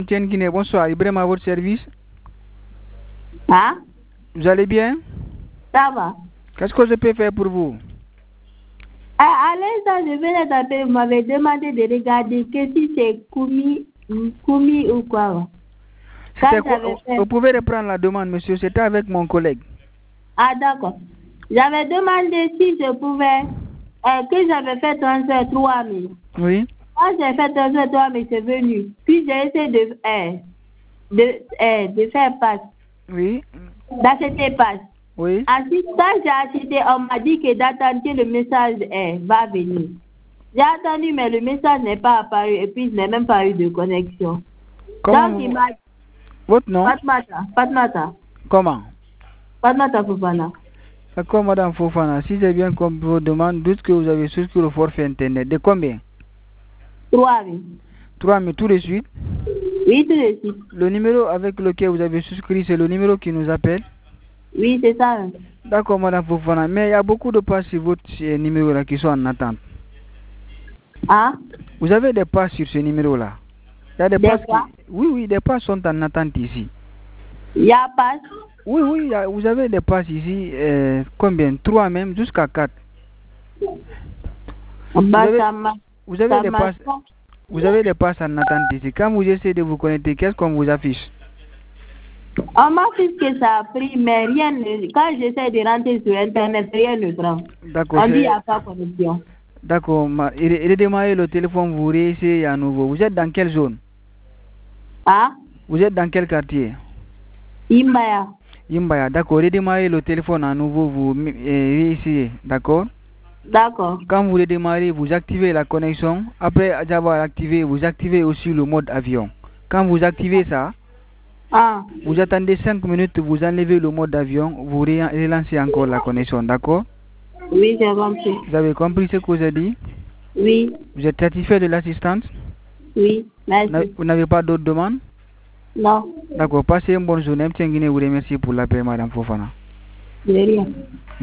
Tiens Guinée, bonsoir. Ibrahim à votre service. Ah, Vous allez bien? ça va. Qu'est-ce que je peux faire pour vous? À l'instant, je venais d'appeler, vous m'avez demandé de regarder que si c'est Koumi ou quoi. C'était quoi? Vous pouvez reprendre la demande, monsieur. C'était avec mon collègue. Ah, d'accord. J'avais demandé si je pouvais, que j'avais fait transfert 3 000. Oui. Quand j'ai fait transfert 3 000, c'est venu. Puis j'ai essayé de faire passe. Oui. D'acheter passe. Oui. Ensuite, quand j'ai acheté, on m'a dit que d'attendre que le message va venir. J'ai attendu, mais le message n'est pas apparu et puis je n'ai même pas eu de connexion. Comment Donc, il m'a... Votre nom? Fatmata. Comment? Fatmata Fofana. D'accord, madame Fofana. Si j'ai bien compris vos demandes, dites que vous avez souscrit le forfait internet. De combien? 3 000. 3 000 tout de suite? Oui, tout de suite. Le numéro avec lequel vous avez souscrit, c'est le numéro qui nous appelle? Oui, c'est ça. D'accord, madame Fofana. Mais il y a beaucoup de passes sur votre numéro-là qui sont en attente. Ah? Vous avez des passes sur ce numéro-là? Il y a des passes qui... Oui, des passes sont en attente ici. Il y a passe? Oui, vous avez des passes ici, combien? 3 même, jusqu'à 4. Vous avez des passes en attente ici. Quand vous essayez de vous connecter, qu'est-ce qu'on vous affiche? On m'affiche que ça a pris, mais rien ne... Quand j'essaie de rentrer sur Internet, rien ne prend. D'accord. On dit qu'il n'y a pas de connexion. D'accord. Redémarrez le téléphone, vous réessayez à nouveau. Vous êtes dans quelle zone? Ah? Vous êtes dans quel quartier? Imbaya. Imbaya, d'accord. Redémarrez le téléphone à nouveau, vous réessayez, d'accord? D'accord. Quand vous redémarrez, vous activez la connexion. Après avoir activé, vous activez aussi le mode avion. Quand vous activez ça, vous attendez 5 minutes, vous enlevez le mode avion, vous relancez encore la connexion, d'accord? Oui, j'ai compris. Vous avez compris ce que j'ai dit? Oui. Vous êtes satisfait de l'assistance? Oui, merci. Vous n'avez pas d'autres demandes? Non. D'accord, passez une bonne journée. M. Nguine vous remercie pour l'appel, madame Fofana. De rien.